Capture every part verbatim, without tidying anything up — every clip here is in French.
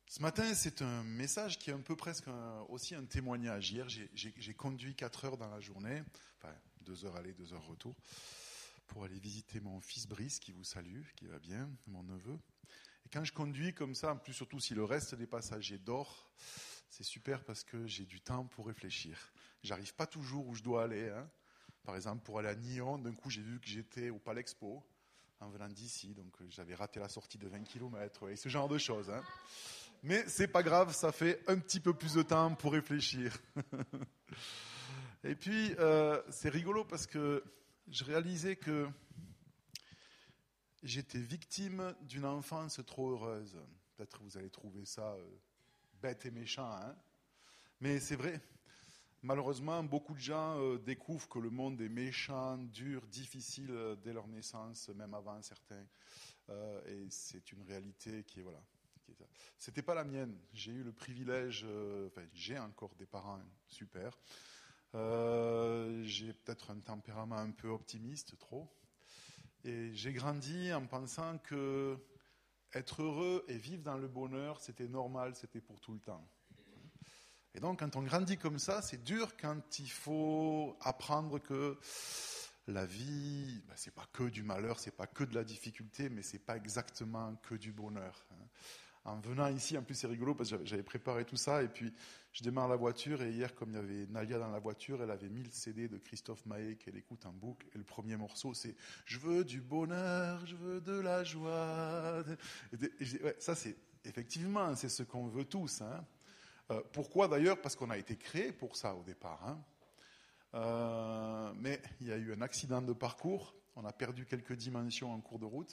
Ce matin, c'est un message qui est un peu presque un, aussi un témoignage. Hier, j'ai, j'ai, j'ai conduit quatre heures dans la journée, enfin deux heures aller, deux heures retour, pour aller visiter mon fils Brice, qui vous salue, qui va bien, mon neveu. Et quand je conduis comme ça, en plus surtout si le reste des passagers dort, c'est super parce que j'ai du temps pour réfléchir. J'arrive pas toujours où je dois aller. Hein. Par exemple, pour aller à Nyon, d'un coup, j'ai vu que j'étais au Palexpo en venant d'ici, donc j'avais raté la sortie de vingt kilomètres, et ce genre de choses. Hein. Mais c'est pas grave, ça fait un petit peu plus de temps pour réfléchir. Et puis, euh, c'est rigolo parce que je réalisais que j'étais victime d'une enfance trop heureuse. Peut-être que vous allez trouver ça euh, bête et méchant, hein. Mais c'est vrai. Malheureusement, beaucoup de gens euh, découvrent que le monde est méchant, dur, difficile euh, dès leur naissance, même avant certains. Euh, et c'est une réalité qui est, voilà. C'était pas la mienne. J'ai eu le privilège, euh, enfin, j'ai encore des parents super. Euh, j'ai peut-être un tempérament un peu optimiste, trop. Et j'ai grandi en pensant que être heureux et vivre dans le bonheur, c'était normal, c'était pour tout le temps. Et donc, quand on grandit comme ça, c'est dur quand il faut apprendre que la vie, ben, c'est pas que du malheur, c'est pas que de la difficulté, mais c'est pas exactement que du bonheur. En venant ici, en plus c'est rigolo parce que j'avais préparé tout ça et puis je démarre la voiture et hier, comme il y avait Nalia dans la voiture, elle avait mis le C D de Christophe Maé qu'elle écoute en boucle et le premier morceau c'est « Je veux du bonheur, je veux de la joie ». Et je dis, ouais, ça c'est effectivement, c'est ce qu'on veut tous. Hein. Euh, pourquoi d'ailleurs ? Parce qu'on a été créé pour ça au départ. Hein. Euh, mais il y a eu un accident de parcours, on a perdu quelques dimensions en cours de route.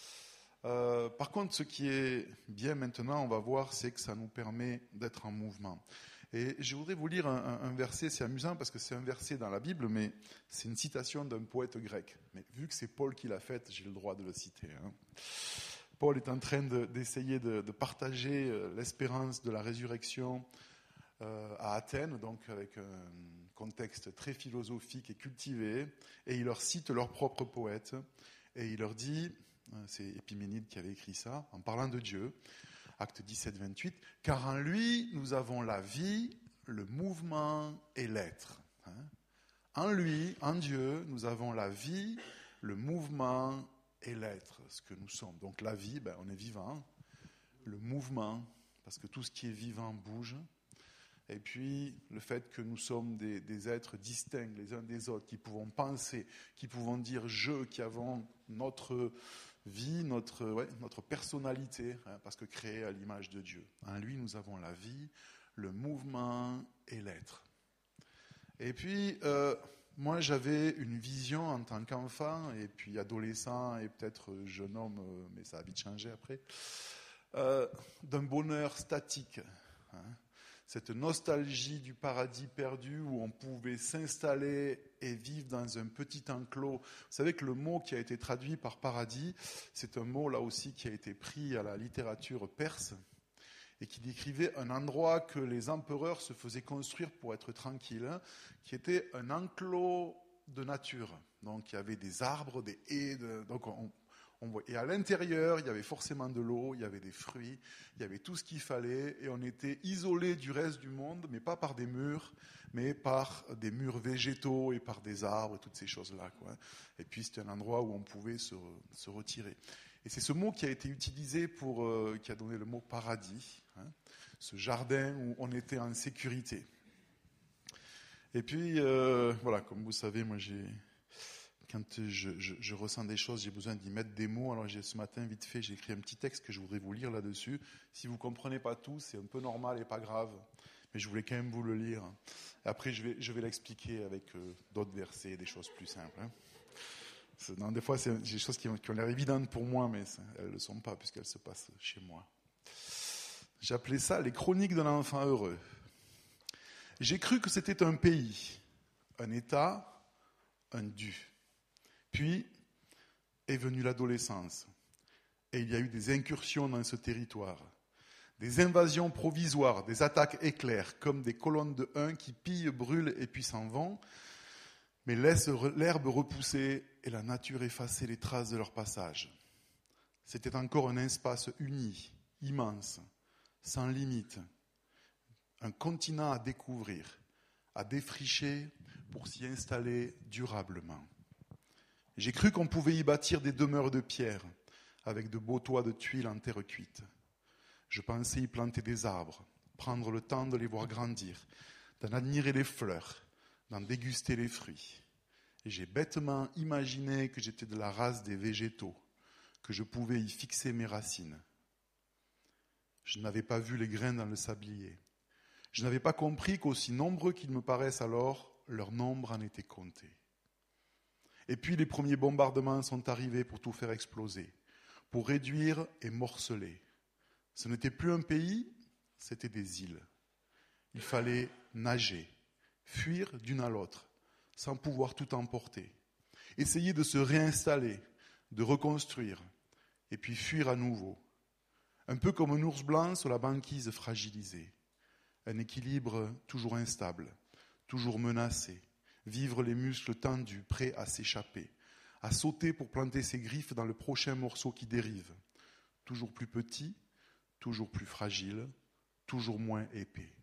Euh, par contre, ce qui est bien maintenant, on va voir, c'est que ça nous permet d'être en mouvement. Et je voudrais vous lire un, un, un verset, c'est amusant parce que c'est un verset dans la Bible, mais c'est une citation d'un poète grec. Mais vu que c'est Paul qui l'a faite, j'ai le droit de le citer. Hein. Paul est en train de, d'essayer de, de partager l'espérance de la résurrection euh, à Athènes, donc avec un contexte très philosophique et cultivé, et il leur cite leur propre poète, et il leur dit... C'est Épiménide qui avait écrit ça, en parlant de Dieu, acte dix-sept vingt-huit, « Car en lui, nous avons la vie, le mouvement et l'être. Hein » En lui, en Dieu, nous avons la vie, le mouvement et l'être, ce que nous sommes. Donc la vie, ben, on est vivant, le mouvement, parce que tout ce qui est vivant bouge, et puis le fait que nous sommes des, des êtres distincts les uns des autres, qui pouvons penser, qui pouvons dire « je », qui avons notre vie, notre, ouais, notre personnalité, hein, parce que créée à l'image de Dieu. En lui, nous avons la vie, le mouvement et l'être. Et puis, euh, moi, j'avais une vision en tant qu'enfant, et puis adolescent, et peut-être jeune homme, mais ça a vite changé après, euh, d'un bonheur statique, hein. Cette nostalgie du paradis perdu où on pouvait s'installer et vivre dans un petit enclos. Vous savez que le mot qui a été traduit par paradis, c'est un mot là aussi qui a été pris à la littérature perse et qui décrivait un endroit que les empereurs se faisaient construire pour être tranquilles, hein, qui était un enclos de nature. Donc il y avait des arbres, des haies, de, donc on, on voit, et à l'intérieur, il y avait forcément de l'eau, il y avait des fruits, il y avait tout ce qu'il fallait, et on était isolés du reste du monde, mais pas par des murs, mais par des murs végétaux et par des arbres, et toutes ces choses-là, quoi. Et puis c'était un endroit où on pouvait se, se retirer. Et c'est ce mot qui a été utilisé pour, euh, qui a donné le mot paradis, hein, ce jardin où on était en sécurité. Et puis, euh, voilà, comme vous savez, moi j'ai... Quand je, je, je ressens des choses, j'ai besoin d'y mettre des mots. Alors j'ai, ce matin, vite fait, j'ai écrit un petit texte que je voudrais vous lire là-dessus. Si vous ne comprenez pas tout, c'est un peu normal et pas grave. Mais je voulais quand même vous le lire. Après, je vais, je vais l'expliquer avec euh, d'autres versets, des choses plus simples. Hein. C'est, non, des fois, c'est des choses qui ont, qui ont l'air évidentes pour moi, mais ça, elles ne le sont pas puisqu'elles se passent chez moi. J'appelais ça les chroniques d'un enfant heureux. J'ai cru que c'était un pays, un État, un dû. Puis est venue l'adolescence, et il y a eu des incursions dans ce territoire, des invasions provisoires, des attaques éclairs, comme des colonnes de hun qui pillent, brûlent et puis s'en vont, mais laissent l'herbe repousser et la nature effacer les traces de leur passage. C'était encore un espace uni, immense, sans limite, un continent à découvrir, à défricher pour s'y installer durablement. J'ai cru qu'on pouvait y bâtir des demeures de pierre, avec de beaux toits de tuiles en terre cuite. Je pensais y planter des arbres, prendre le temps de les voir grandir, d'en admirer les fleurs, d'en déguster les fruits. Et j'ai bêtement imaginé que j'étais de la race des végétaux, que je pouvais y fixer mes racines. Je n'avais pas vu les grains dans le sablier. Je n'avais pas compris qu'aussi nombreux qu'ils me paraissent alors, leur nombre en était compté. Et puis les premiers bombardements sont arrivés pour tout faire exploser, pour réduire et morceler. Ce n'était plus un pays, c'était des îles. Il fallait nager, fuir d'une à l'autre, sans pouvoir tout emporter. Essayer de se réinstaller, de reconstruire, et puis fuir à nouveau. Un peu comme un ours blanc sur la banquise fragilisée. Un équilibre toujours instable, toujours menacé. Vivre les muscles tendus, prêts à s'échapper, à sauter pour planter ses griffes dans le prochain morceau qui dérive. Toujours plus petit, toujours plus fragile, toujours moins épais.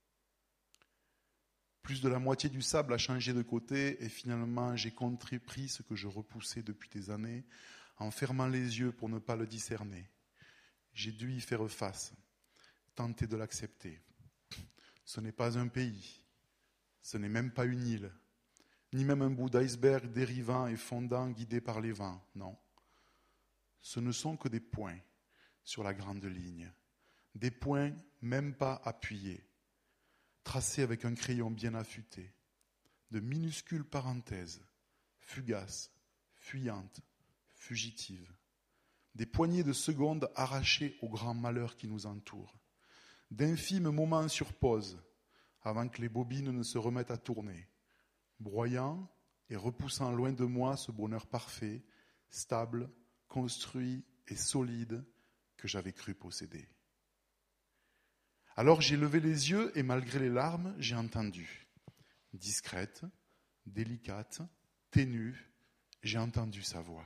Plus de la moitié du sable a changé de côté et finalement j'ai compris ce que je repoussais depuis des années en fermant les yeux pour ne pas le discerner. J'ai dû y faire face, tenter de l'accepter. Ce n'est pas un pays, ce n'est même pas une île, ni même un bout d'iceberg dérivant et fondant guidé par les vents, non. Ce ne sont que des points sur la grande ligne, des points même pas appuyés, tracés avec un crayon bien affûté, de minuscules parenthèses, fugaces, fuyantes, fugitives, des poignées de secondes arrachées au grand malheur qui nous entoure, d'infimes moments sur pause, avant que les bobines ne se remettent à tourner, broyant et repoussant loin de moi ce bonheur parfait, stable, construit et solide que j'avais cru posséder. Alors j'ai levé les yeux et malgré les larmes, j'ai entendu. Discrète, délicate, ténue, j'ai entendu sa voix.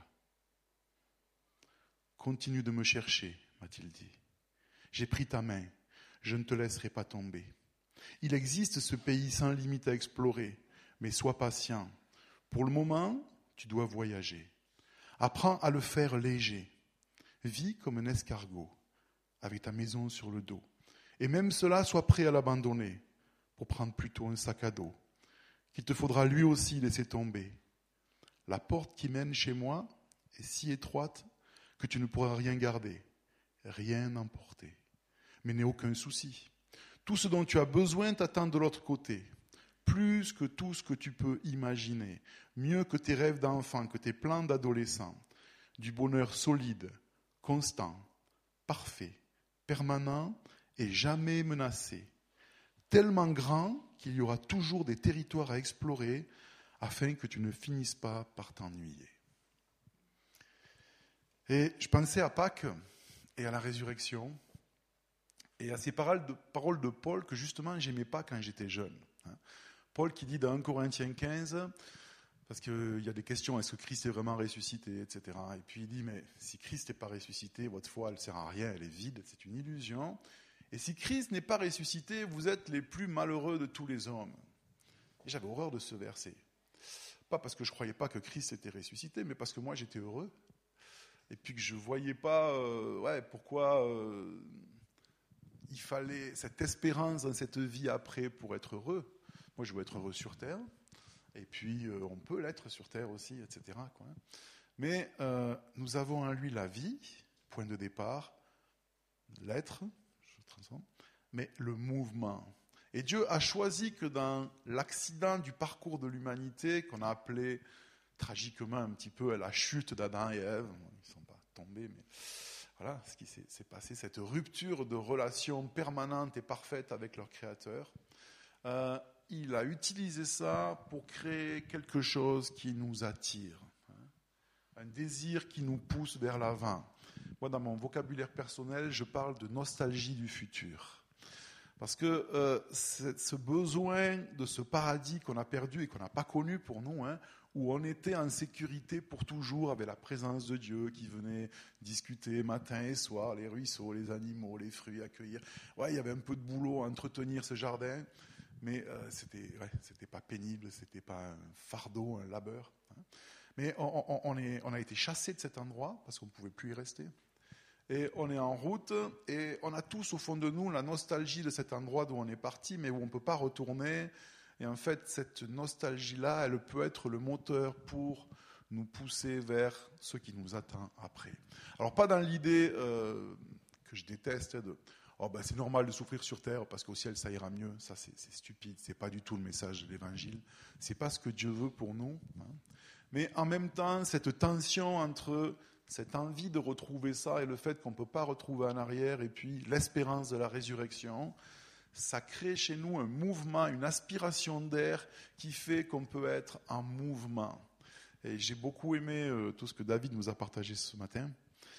Continue de me chercher, m'a-t-il dit. J'ai pris ta main, je ne te laisserai pas tomber. Il existe ce pays sans limite à explorer, mais sois patient. Pour le moment, tu dois voyager. Apprends à le faire léger. Vis comme un escargot, avec ta maison sur le dos. Et même cela, sois prêt à l'abandonner, pour prendre plutôt un sac à dos, qu'il te faudra lui aussi laisser tomber. La porte qui mène chez moi est si étroite que tu ne pourras rien garder, rien emporter. Mais n'aie aucun souci. Tout ce dont tu as besoin t'attend de l'autre côté, plus que tout ce que tu peux imaginer, mieux que tes rêves d'enfant, que tes plans d'adolescent, du bonheur solide, constant, parfait, permanent et jamais menacé, tellement grand qu'il y aura toujours des territoires à explorer afin que tu ne finisses pas par t'ennuyer. Et je pensais à Pâques et à la résurrection et à ces paroles de, paroles de Paul que justement j'aimais pas quand j'étais jeune. Paul qui dit dans un Corinthiens quinze, parce qu'il y a des questions, est-ce que Christ est vraiment ressuscité, et cetera. Et puis il dit, mais si Christ n'est pas ressuscité, votre foi, elle ne sert à rien, elle est vide, c'est une illusion. Et si Christ n'est pas ressuscité, vous êtes les plus malheureux de tous les hommes. Et j'avais horreur de ce verset. Pas parce que je ne croyais pas que Christ était ressuscité, mais parce que moi j'étais heureux. Et puis que je ne voyais pas euh, ouais, pourquoi euh, il fallait cette espérance dans cette vie après pour être heureux. Moi je veux être heureux sur terre, et puis euh, on peut l'être sur terre aussi, et cetera quoi. Mais euh, nous avons en lui la vie, point de départ, l'être, mais le mouvement. Et Dieu a choisi que dans l'accident du parcours de l'humanité, qu'on a appelé tragiquement un petit peu la chute d'Adam et Ève, ils ne sont pas tombés, mais voilà ce qui s'est, s'est passé, cette rupture de relation permanente et parfaite avec leur Créateur. Euh, il a utilisé ça pour créer quelque chose qui nous attire, hein, un désir qui nous pousse vers l'avant. Moi, dans mon vocabulaire personnel, je parle de nostalgie du futur. Parce que euh, ce besoin de ce paradis qu'on a perdu et qu'on n'a pas connu pour nous, hein, où on était en sécurité pour toujours avec la présence de Dieu qui venait discuter matin et soir, les ruisseaux, les animaux, les fruits, accueillir. Ouais, il y avait un peu de boulot à entretenir ce jardin, mais euh, c'était, ouais, c'était pas pénible, c'était pas un fardeau, un labeur. Hein. Mais on, on, on, est, on a été chassés de cet endroit parce qu'on ne pouvait plus y rester. Et on est en route et on a tous au fond de nous la nostalgie de cet endroit d'où on est parti, mais où on ne peut pas retourner. Et en fait, cette nostalgie-là, elle peut être le moteur pour nous pousser vers ce qui nous attend après. Alors, pas dans l'idée euh, que je déteste de oh, ben, c'est normal de souffrir sur terre parce qu'au ciel ça ira mieux. Ça, c'est, c'est stupide. C'est pas du tout le message de l'Évangile. C'est pas ce que Dieu veut pour nous. Hein. Mais en même temps, cette tension entre cette envie de retrouver ça et le fait qu'on ne peut pas retrouver en arrière, et puis l'espérance de la résurrection, ça crée chez nous un mouvement, une aspiration d'air qui fait qu'on peut être en mouvement. Et j'ai beaucoup aimé euh, tout ce que David nous a partagé ce matin,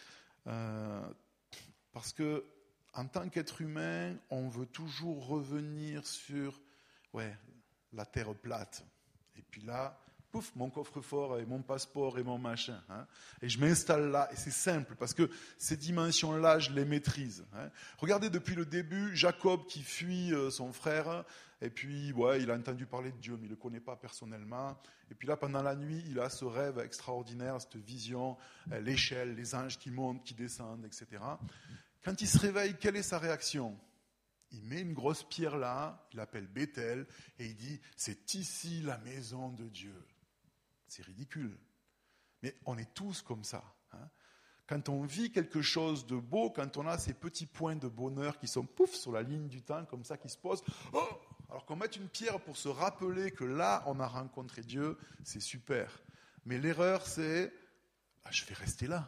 euh, parce que en tant qu'être humain, on veut toujours revenir sur ouais, la terre plate. Et puis là, pouf, mon coffre-fort et mon passeport et mon machin. Hein, et je m'installe là, et c'est simple, parce que ces dimensions-là, je les maîtrise. Hein. Regardez depuis le début, Jacob qui fuit euh, son frère, et puis ouais, il a entendu parler de Dieu, mais il ne le connaît pas personnellement. Et puis là, pendant la nuit, il a ce rêve extraordinaire, cette vision, euh, l'échelle, les anges qui montent, qui descendent, et cetera. Quand il se réveille, quelle est sa réaction ? Il met une grosse pierre là, il l'appelle Bethel, et il dit, c'est ici la maison de Dieu. C'est ridicule. Mais on est tous comme ça. Hein. Quand on vit quelque chose de beau, quand on a ces petits points de bonheur qui sont pouf sur la ligne du temps, comme ça, qui se posent, oh, alors qu'on mette une pierre pour se rappeler que là, on a rencontré Dieu, c'est super. Mais l'erreur, c'est, ah, je vais rester là.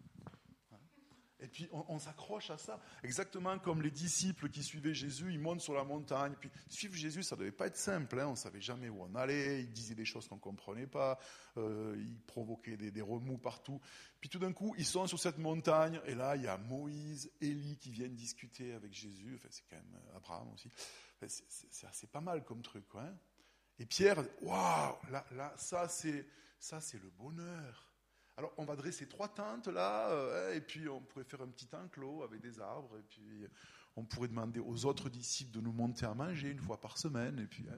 Et puis on, on s'accroche à ça, exactement comme les disciples qui suivaient Jésus, ils montent sur la montagne. Puis suivre Jésus, ça ne devait pas être simple, hein, on ne savait jamais où on allait, ils disaient des choses qu'on ne comprenait pas, euh, ils provoquaient des, des remous partout. Puis tout d'un coup, ils sont sur cette montagne, et là, il y a Moïse, Élie qui viennent discuter avec Jésus, enfin, c'est quand même Abraham aussi. Enfin, c'est, c'est, c'est assez pas mal comme truc, quoi. Hein. Et Pierre, waouh, là, là, ça c'est, ça c'est le bonheur. Alors, on va dresser trois tentes là, euh, et puis on pourrait faire un petit enclos avec des arbres, et puis on pourrait demander aux autres disciples de nous monter à manger une fois par semaine, et puis, hein.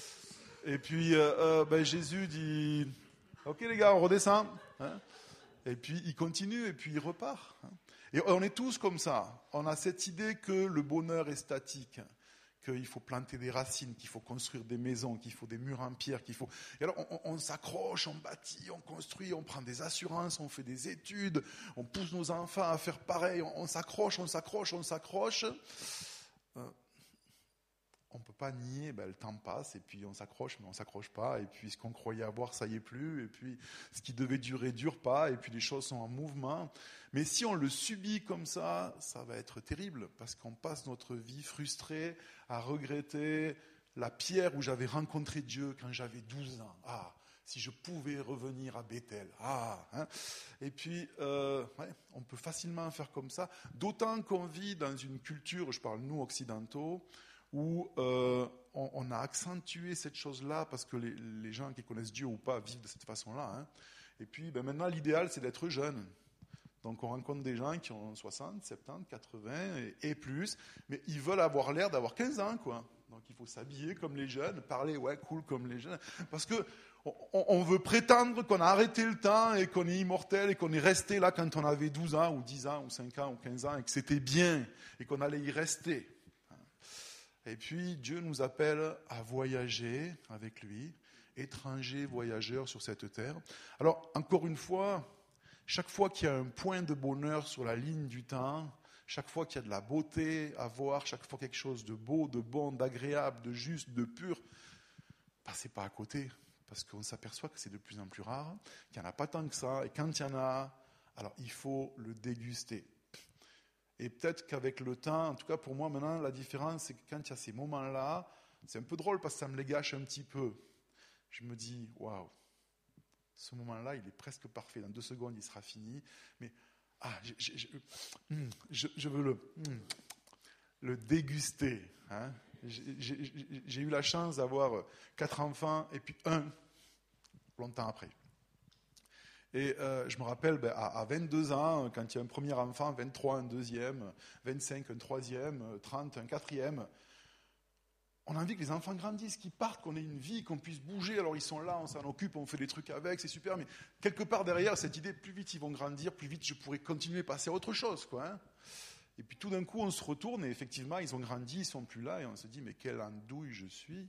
et puis euh, euh, ben, Jésus dit, ok les gars, on redescend, hein. Et puis il continue, et puis il repart. Hein. Et on est tous comme ça, on a cette idée que le bonheur est statique, qu'il faut planter des racines, qu'il faut construire des maisons, qu'il faut des murs en pierre, qu'il faut... Et alors on, on s'accroche, on bâtit, on construit, on prend des assurances, on fait des études, on pousse nos enfants à faire pareil, on, on s'accroche, on s'accroche, on s'accroche. Euh, on ne peut pas nier, ben, le temps passe, et puis on s'accroche, mais on ne s'accroche pas, et puis ce qu'on croyait avoir, ça y est plus, et puis ce qui devait durer, dure pas, et puis les choses sont en mouvement. Mais si on le subit comme ça, ça va être terrible, parce qu'on passe notre vie frustrée à regretter la pierre où j'avais rencontré Dieu quand j'avais douze ans. Ah, si je pouvais revenir à Bethel. Ah, hein. Et puis, euh, ouais, on peut facilement faire comme ça, d'autant qu'on vit dans une culture, je parle nous occidentaux, où euh, on, on a accentué cette chose-là parce que les, les gens qui connaissent Dieu ou pas vivent de cette façon-là. Hein. Et puis ben maintenant, l'idéal, c'est d'être jeune. Donc on rencontre des gens qui ont soixante, soixante-dix, quatre-vingts et, et plus, mais ils veulent avoir l'air d'avoir quinze ans, quoi. Donc il faut s'habiller comme les jeunes, parler ouais cool comme les jeunes, parce que on, on veut prétendre qu'on a arrêté le temps et qu'on est immortel et qu'on est resté là quand on avait douze ans ou dix ans ou cinq ans ou quinze ans et que c'était bien et qu'on allait y rester. Et puis, Dieu nous appelle à voyager avec lui, étrangers, voyageurs sur cette terre. Alors, encore une fois, chaque fois qu'il y a un point de bonheur sur la ligne du temps, chaque fois qu'il y a de la beauté à voir, chaque fois quelque chose de beau, de bon, d'agréable, de juste, de pur, passez pas à côté, parce qu'on s'aperçoit que c'est de plus en plus rare, qu'il n'y en a pas tant que ça, et quand il y en a, alors il faut le déguster. Et peut-être qu'avec le temps, en tout cas pour moi maintenant, la différence, c'est que quand il y a ces moments-là, c'est un peu drôle parce que ça me les gâche un petit peu. Je me dis, waouh, ce moment-là, il est presque parfait. Dans deux secondes, il sera fini. Mais ah, je, je, je, je, je veux le, le déguster. Hein. J'ai, j'ai, j'ai eu la chance d'avoir quatre enfants et puis un longtemps après. Et euh, je me rappelle, ben, à, à vingt-deux ans, quand il y a un premier enfant, vingt-trois, un deuxième, vingt-cinq, un troisième, trente, un quatrième, on a envie que les enfants grandissent, qu'ils partent, qu'on ait une vie, qu'on puisse bouger. Alors ils sont là, on s'en occupe, on fait des trucs avec, c'est super. Mais quelque part derrière, cette idée, plus vite ils vont grandir, plus vite je pourrai continuer à passer à autre chose, quoi. Hein. Et puis tout d'un coup, on se retourne et effectivement, ils ont grandi, ils sont plus là. Et on se dit, mais quelle andouille je suis.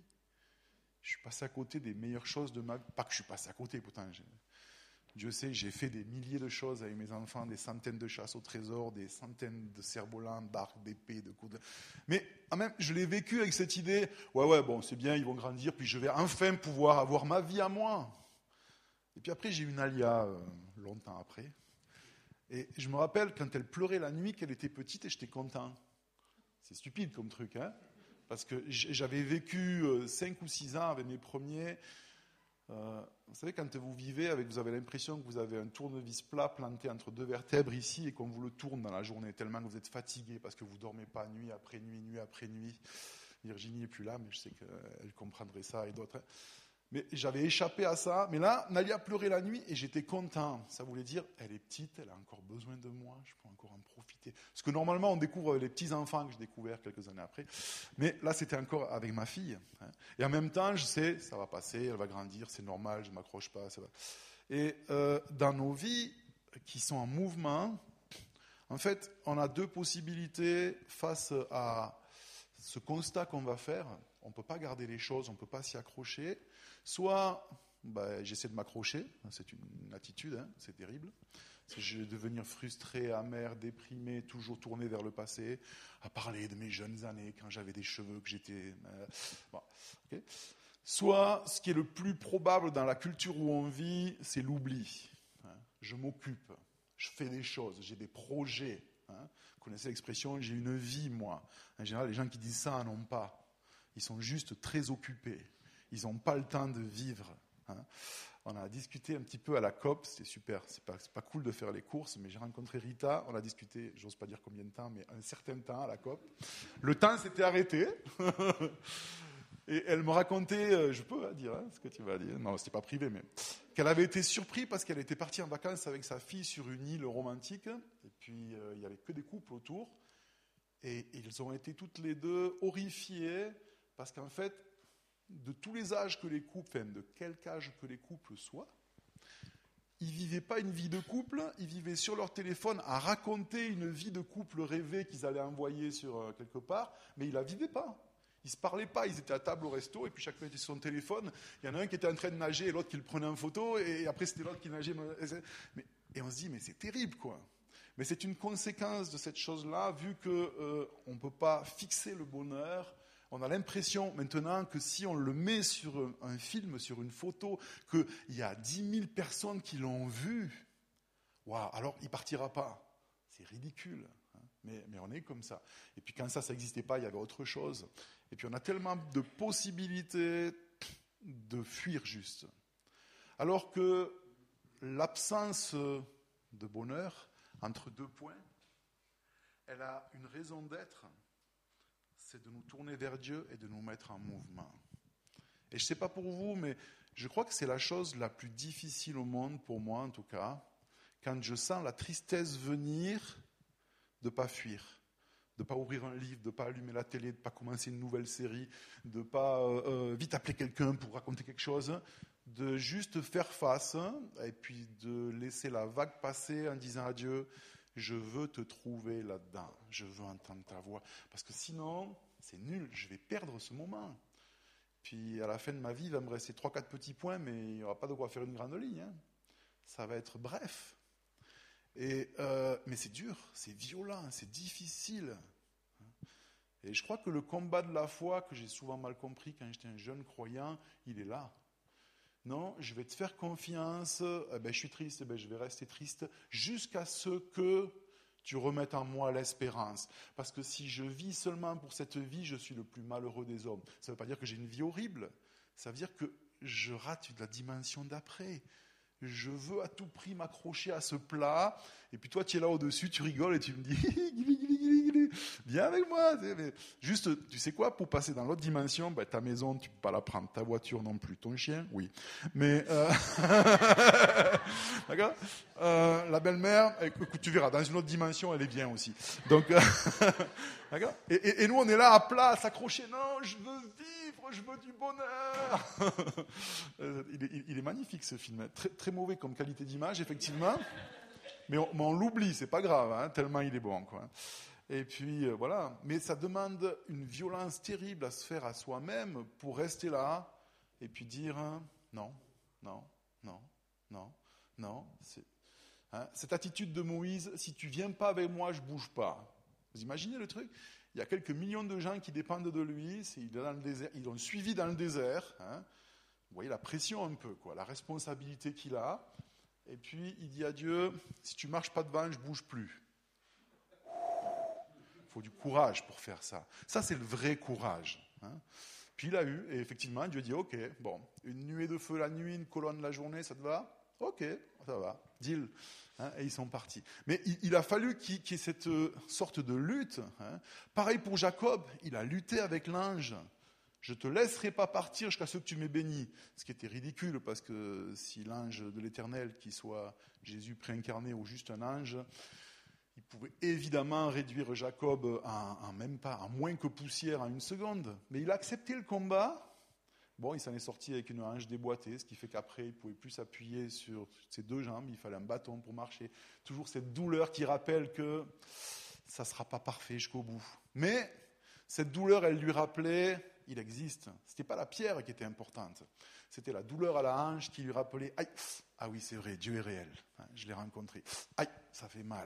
Je suis passé à côté des meilleures choses de ma vie. Pas que je suis passé à côté, pourtant. J'ai... Dieu sait, j'ai fait des milliers de choses avec mes enfants, des centaines de chasses au trésor, des centaines de cerfs-volants, d'arcs, d'épées, de coups de... Mais quand même, je l'ai vécu avec cette idée, ouais, ouais, bon, c'est bien, ils vont grandir, puis je vais enfin pouvoir avoir ma vie à moi. Et puis après, j'ai eu une Alia, euh, longtemps après. Et je me rappelle, quand elle pleurait la nuit, qu'elle était petite, et j'étais content. C'est stupide comme truc, hein, parce que j'avais vécu euh, cinq ou six ans avec mes premiers... Euh, vous savez, quand vous vivez avec, vous avez l'impression que vous avez un tournevis plat planté entre deux vertèbres ici et qu'on vous le tourne dans la journée tellement que vous êtes fatigué parce que vous ne dormez pas nuit après nuit, nuit après nuit. Virginie n'est plus là, mais je sais qu'elle comprendrait ça et d'autres. Mais j'avais échappé à ça. Mais là, Nalia pleurait la nuit et j'étais content. Ça voulait dire, elle est petite, elle a encore besoin de moi, je peux encore en profiter. Parce que normalement, on découvre les petits-enfants que j'ai découverts quelques années après. Mais là, c'était encore avec ma fille. Et en même temps, je sais, ça va passer, elle va grandir, c'est normal, je ne m'accroche pas. Ça va. Et euh, dans nos vies qui sont en mouvement, en fait, on a deux possibilités face à ce constat qu'on va faire. On ne peut pas garder les choses, on ne peut pas s'y accrocher. Soit, ben, j'essaie de m'accrocher, c'est une attitude, hein, c'est terrible. C'est je vais devenir frustré, amer, déprimé, toujours tourné vers le passé, à parler de mes jeunes années, quand j'avais des cheveux, que j'étais... Euh, bon, okay. Soit, ce qui est le plus probable dans la culture où on vit, c'est l'oubli. Hein. Je m'occupe, je fais des choses, j'ai des projets. Hein. Vous connaissez l'expression « j'ai une vie, moi ». En général, les gens qui disent ça n'en ont pas. Ils sont juste très occupés. Ils n'ont pas le temps de vivre. Hein. On a discuté un petit peu à la C O P, c'était super. C'est pas, c'est pas cool de faire les courses, mais j'ai rencontré Rita. On a discuté, j'ose pas dire combien de temps, mais un certain temps à la C O P. Le temps s'était arrêté. Et elle me racontait, je peux hein, dire hein, ce que tu vas dire, non, c'était pas privé, mais qu'elle avait été surprise parce qu'elle était partie en vacances avec sa fille sur une île romantique. Et puis, euh, il n'y avait que des couples autour. Et ils ont été toutes les deux horrifiés parce qu'en fait, de tous les âges que les couples, enfin de quelque âge que les couples soient, ils ne vivaient pas une vie de couple, ils vivaient sur leur téléphone à raconter une vie de couple rêvée qu'ils allaient envoyer sur euh, quelque part, mais ils ne la vivaient pas. Ils ne se parlaient pas, ils étaient à table au resto, et puis chacun était sur son téléphone. Il y en a un qui était en train de nager et l'autre qui le prenait en photo, et après c'était l'autre qui nageait. Mais, et on se dit, mais c'est terrible, quoi. Mais c'est une conséquence de cette chose-là, vu qu'on euh, ne peut pas fixer le bonheur. On a l'impression maintenant que si on le met sur un, un film, sur une photo, qu'il y a dix mille personnes qui l'ont vu, waouh, alors il ne partira pas. C'est ridicule, hein, mais, mais on est comme ça. Et puis quand ça, ça n'existait pas, il y avait autre chose. Et puis on a tellement de possibilités de fuir juste. Alors que l'absence de bonheur, entre deux points, elle a une raison d'être, c'est de nous tourner vers Dieu et de nous mettre en mouvement. Et je ne sais pas pour vous, mais je crois que c'est la chose la plus difficile au monde, pour moi en tout cas, quand je sens la tristesse venir, de ne pas fuir, de ne pas ouvrir un livre, de ne pas allumer la télé, de ne pas commencer une nouvelle série, de ne pas euh, vite appeler quelqu'un pour raconter quelque chose, de juste faire face et puis de laisser la vague passer en disant à Dieu, je veux te trouver là-dedans, je veux entendre ta voix, parce que sinon, c'est nul, je vais perdre ce moment. Puis à la fin de ma vie, il va me rester trois, quatre petits points, mais il n'y aura pas de quoi faire une grande ligne. Hein. Ça va être bref. Et, euh, mais c'est dur, c'est violent, c'est difficile. Et je crois que le combat de la foi, que j'ai souvent mal compris quand j'étais un jeune croyant, il est là. Non, je vais te faire confiance, eh ben, je suis triste, eh ben, je vais rester triste, jusqu'à ce que tu remettes en moi l'espérance. Parce que si je vis seulement pour cette vie, je suis le plus malheureux des hommes. Ça ne veut pas dire que j'ai une vie horrible, ça veut dire que je rate la dimension d'après. je veux à tout prix m'accrocher à ce plat. Et puis toi, tu es là au-dessus, tu rigoles et tu me dis, viens avec moi. Mais juste, tu sais quoi, pour passer dans l'autre dimension, ben, ta maison, tu ne peux pas la prendre. Ta voiture non plus. Ton chien, oui. Mais, euh... d'accord euh, la belle-mère, écoute, tu verras, dans une autre dimension, elle est bien aussi. Donc, euh... d'accord et, et, et nous, on est là à plat, à s'accrocher. Non, je veux vivre, je veux du bonheur. il, est, il est magnifique, ce film. Très, très mauvais comme qualité d'image, effectivement. Mais on, mais on l'oublie, c'est pas grave, hein, tellement il est bon, quoi. Et puis, euh, voilà. Mais ça demande une violence terrible à se faire à soi-même pour rester là et puis dire hein, non, non, non, non, non. C'est, hein, cette attitude de Moïse, si tu viens pas avec moi, je bouge pas. Vous imaginez le truc ? Il y a quelques millions de gens qui dépendent de lui, c'est, il est dans le désert, ils l'ont suivi dans le désert. Hein. Vous voyez la pression un peu, quoi, la responsabilité qu'il a. Et puis, il dit à Dieu, si tu ne marches pas devant, je ne bouge plus. Il faut du courage pour faire ça. Ça, c'est le vrai courage. Hein. Puis, il a eu, et effectivement, Dieu dit, ok, bon, une nuée de feu la nuit, une colonne la journée, ça te va ? Ok, ça va, deal. Hein, et ils sont partis. Mais il, il a fallu qu'il, qu'il y ait cette sorte de lutte. Hein. Pareil pour Jacob, il a lutté avec l'ange. Je ne te laisserai pas partir jusqu'à ce que tu m'aies béni. Ce qui était ridicule, parce que si l'ange de l'Éternel, qui soit Jésus préincarné ou juste un ange, il pouvait évidemment réduire Jacob en, en même pas, en moins que poussière en une seconde. Mais il a accepté le combat. Bon, il s'en est sorti avec une hanche déboîtée, ce qui fait qu'après, il ne pouvait plus s'appuyer sur ses deux jambes. Il fallait un bâton pour marcher. Toujours cette douleur qui rappelle que ça ne sera pas parfait jusqu'au bout. Mais cette douleur, elle lui rappelait... il existe. Ce n'était pas la pierre qui était importante. C'était la douleur à la hanche qui lui rappelait « Aïe, ah oui, c'est vrai, Dieu est réel. Je l'ai rencontré. Aïe, ça fait mal. »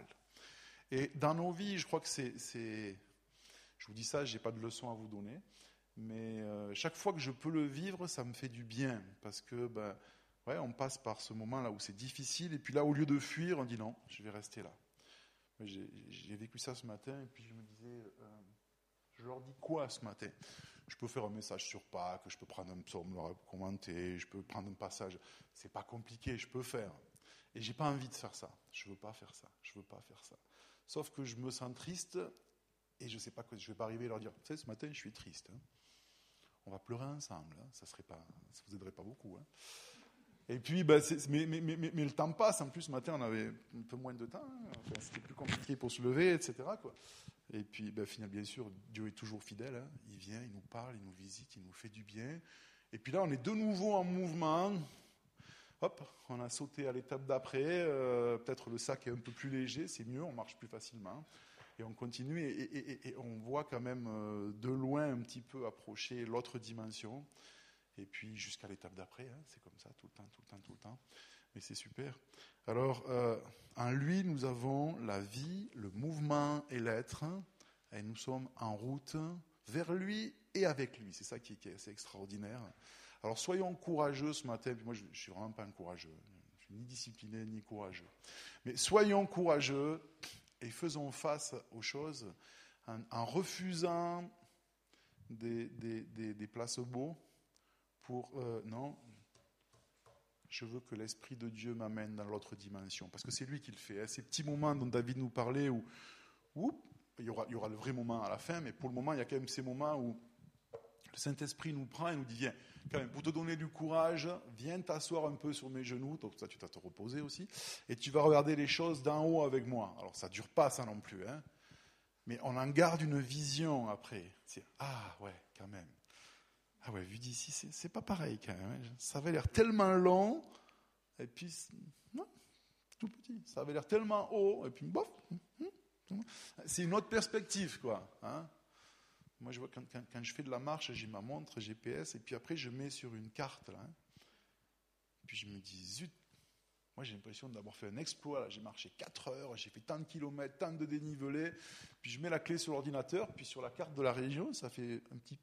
Et dans nos vies, je crois que c'est... c'est... Je vous dis ça, je n'ai pas de leçon à vous donner. Mais euh, chaque fois que je peux le vivre, ça me fait du bien. Parce que, ben, ouais, on passe par ce moment-là où c'est difficile. Et puis là, au lieu de fuir, on dit « Non, je vais rester là. » J'ai, j'ai vécu ça ce matin. Et puis je me disais... Euh, je leur dis quoi ce matin ? Je peux faire un message sur Pâques, je peux prendre un psaume, le commenter, je peux prendre un passage. C'est pas compliqué, je peux faire. Et j'ai pas envie de faire ça. Je veux pas faire ça. Je veux pas faire ça. Sauf que je me sens triste et je sais pas que je vais pas arriver à leur dire. Tu sais, ce matin, je suis triste. Hein. On va pleurer ensemble. Hein. Ça serait pas, ça vous aiderait pas beaucoup. Hein. Et puis, ben, c'est, mais, mais, mais, mais le temps passe. En plus, ce matin, on avait un peu moins de temps. Hein. Enfin, c'était plus compliqué pour se lever, et cetera, quoi. Et puis, ben, finalement, bien sûr, Dieu est toujours fidèle. Hein. Il vient, il nous parle, il nous visite, il nous fait du bien. Et puis là, on est de nouveau en mouvement. Hop, on a sauté à l'étape d'après. Euh, peut-être le sac est un peu plus léger, c'est mieux, on marche plus facilement. Et on continue et, et, et, et on voit quand même euh, de loin un petit peu approcher l'autre dimension. Et puis jusqu'à l'étape d'après, hein, c'est comme ça, tout le temps, tout le temps, tout le temps. Mais c'est super. Alors, euh, en lui, nous avons la vie, le mouvement et l'être. Et nous sommes en route vers lui et avec lui. C'est ça qui est, qui est assez extraordinaire. Alors, soyons courageux ce matin. Puis moi, je ne suis vraiment pas un courageux. Je ne suis ni discipliné, ni courageux. Mais soyons courageux et faisons face aux choses en, en refusant des, des, des, des placebos pour... Euh, non... Je veux que l'Esprit de Dieu m'amène dans l'autre dimension. Parce que c'est lui qui le fait. Hein. Ces petits moments dont David nous parlait, où, où il, y aura, il y aura le vrai moment à la fin, mais pour le moment, il y a quand même ces moments où le Saint-Esprit nous prend et nous dit, viens, quand même, pour te donner du courage, viens t'asseoir un peu sur mes genoux, donc ça, tu vas te reposer aussi, et tu vas regarder les choses d'en haut avec moi. Alors, ça ne dure pas, ça non plus, hein, mais on en garde une vision après. C'est, ah, ouais, quand même. Ah ouais, vu d'ici, c'est, c'est pas pareil quand même. Hein. Ça avait l'air tellement long, et puis, non, tout petit. Ça avait l'air tellement haut, et puis, bof. C'est une autre perspective, quoi. Hein. Moi, je vois quand, quand, quand je fais de la marche, j'ai ma montre G P S, et puis après, je mets sur une carte, là. Hein. Puis je me dis, zut, moi, j'ai l'impression d'avoir fait un exploit. Là. J'ai marché quatre heures, j'ai fait tant de kilomètres, tant de dénivelé. Puis je mets la clé sur l'ordinateur, puis sur la carte de la région, ça fait un petit...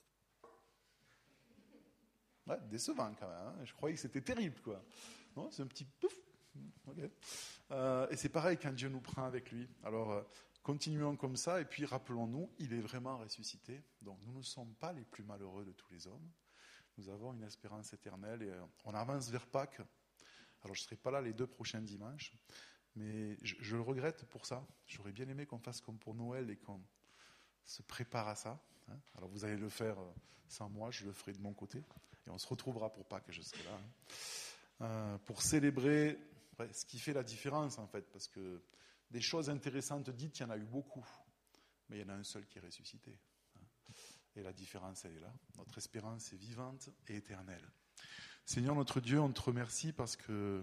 Ouais, décevant quand même. Hein. Je croyais que c'était terrible, quoi. Non, c'est un petit pouf. Okay. Euh, et c'est pareil quand Dieu nous prend avec lui. Alors, euh, continuons comme ça. Et puis, rappelons-nous, il est vraiment ressuscité. Donc, nous ne sommes pas les plus malheureux de tous les hommes. Nous avons une espérance éternelle et euh, on avance vers Pâques. Alors je ne serai pas là les deux prochains dimanches, mais je, je le regrette pour ça. J'aurais bien aimé qu'on fasse comme pour Noël et qu'on se prépare à ça. Hein. Alors vous allez le faire sans moi, je le ferai de mon côté. Et on se retrouvera pour Pâques, je serai là. Hein. Euh, pour célébrer ouais, ce qui fait la différence en fait, parce que des choses intéressantes dites, il y en a eu beaucoup, mais il y en a un seul qui est ressuscité. Hein. Et la différence, elle est là. Notre espérance est vivante et éternelle. Seigneur notre Dieu, on te remercie parce que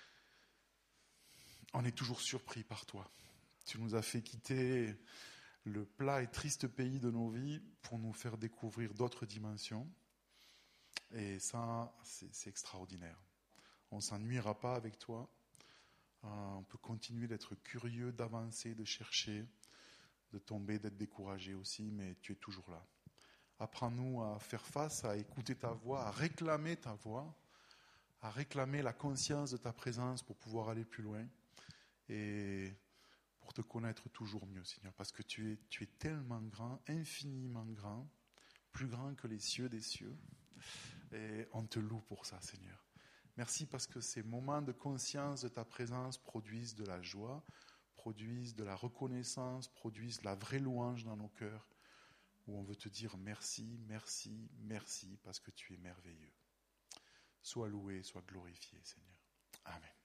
on est toujours surpris par toi. Tu nous as fait quitter le plat et triste pays de nos vies pour nous faire découvrir d'autres dimensions. Et ça, c'est, c'est extraordinaire. On ne s'ennuiera pas avec toi. Euh, on peut continuer d'être curieux, d'avancer, de chercher, de tomber, d'être découragé aussi, mais tu es toujours là. Apprends-nous à faire face, à écouter ta voix, à réclamer ta voix, à réclamer la conscience de ta présence pour pouvoir aller plus loin et pour te connaître toujours mieux, Seigneur, parce que tu es, tu es tellement grand, infiniment grand, plus grand que les cieux des cieux, et on te loue pour ça, Seigneur. Merci parce que ces moments de conscience de ta présence produisent de la joie, produisent de la reconnaissance, produisent la vraie louange dans nos cœurs, où on veut te dire merci, merci, merci, parce que tu es merveilleux. Sois loué, sois glorifié, Seigneur. Amen.